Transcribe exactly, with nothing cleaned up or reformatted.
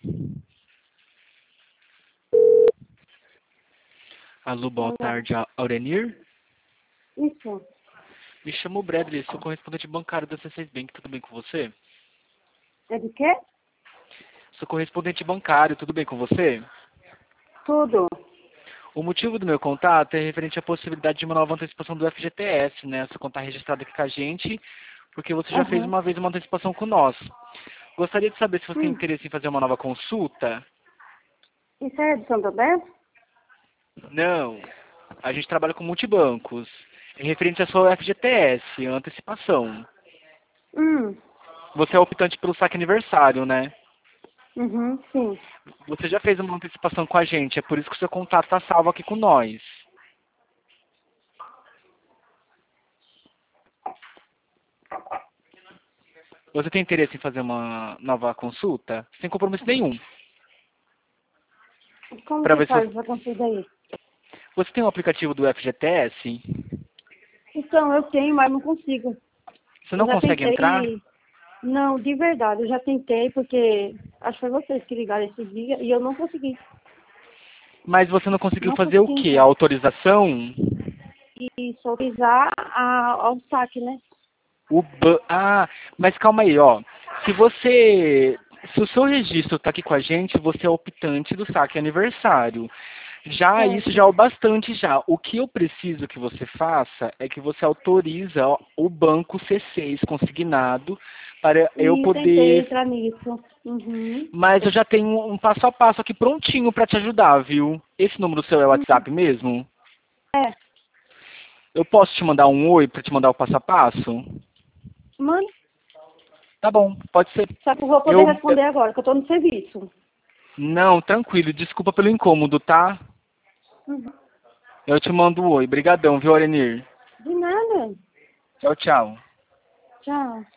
Alô, boa Olá. tarde, A- Aurenir. Isso. Me chamo Bradley, sou correspondente bancário da C seis Bank, tudo bem com você? É de quê? Sou correspondente bancário, tudo bem com você? Tudo. O motivo do meu contato é referente à possibilidade de uma nova antecipação do F G T S, né? Você contar registrado aqui com a gente, porque você já fez Aham. uma vez uma antecipação com nós. Gostaria de saber se você tem Hum. interesse em fazer uma nova consulta. Isso é de Santander? Não, a gente trabalha com multibancos. É referente à sua F G T S, a antecipação. Hum. Você é optante pelo saque aniversário, né? Uhum, sim. Você já fez uma antecipação com a gente, é por isso que o seu contato está salvo aqui com nós. Você tem interesse em fazer uma nova consulta? Sem compromisso nenhum. Como Para que ver se faz você... essa consulta aí? Você tem o aplicativo do F G T S? Então, eu tenho, mas não consigo. Você Eu não já consegue entrar? tentei. Não, de verdade, eu já tentei, porque acho que foi vocês que ligaram esse dia e eu não consegui. Mas você não conseguiu Não fazer o consegui quê? A entrar. autorização? E só pisar a, ao saque, né? O ba... Ah, mas calma aí, ó. Se você... Se o seu registro está aqui com a gente, você é optante do saque aniversário. Já isso já é Certo. o bastante já. O que eu preciso que você faça é que você autoriza o banco C seis consignado para eu E tentei poder... entrar nisso. Uhum. Mas eu já tenho um passo a passo aqui prontinho para te ajudar, viu? Esse número seu é o Uhum. WhatsApp mesmo? É. Eu posso te mandar um oi para te mandar o passo a passo? Mano, Tá bom, pode ser. só que eu vou poder Eu... eu- responder agora, que eu tô no serviço. Não, tranquilo, desculpa pelo incômodo, tá? Uhum. Eu te mando um oi. Brigadão, viu, Arenir? De nada. Tchau, tchau. Tchau.